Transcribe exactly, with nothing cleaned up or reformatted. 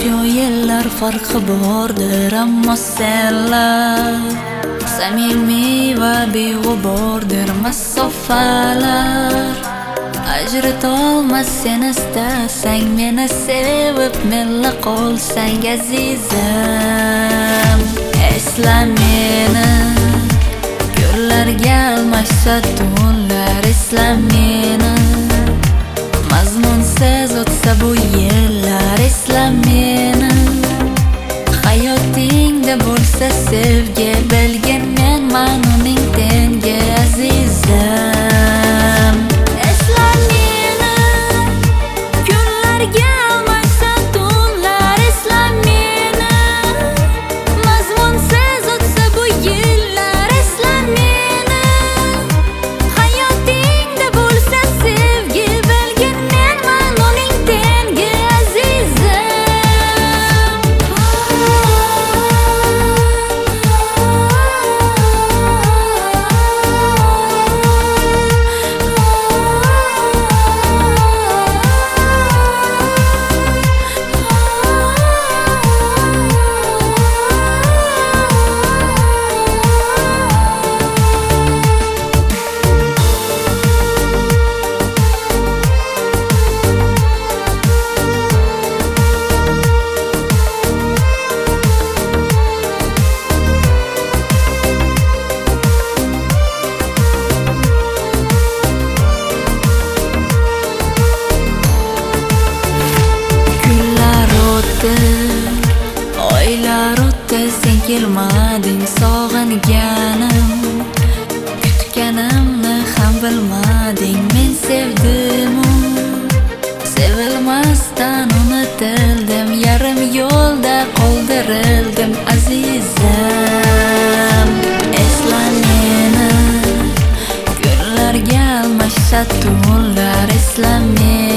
Shu yillar farqi bordir, ammo senlar samimiy va beg'ubordir masofalar. Ajratolmas sen istasang, meni sevib menla qolsang azizam. Esla meni, kunlarga almashsa tunlar. Esla meni, mazmunsiz o'tsa bu yillar. Esla meni, hayotingda bo'lsa sevgi, bilgin menman uning tengi azizam. Esla meni, kunlarga almashsa tunlar. Esla meni, mazmunsiz o'tsa bu yillar. Esla meni, hayotingda bo'lsa sevgi, bilgin menman uning tengi azizam. Oylar o'tdi, sen kelmading. Sog'inganim, kutganimni ham bilmading. Men sevdim-u, sevilmasdan unutildim. Yarim yo'lda qoldirildim azizam. Esla meni, kunlarga almashsa tunlar. Esla meni,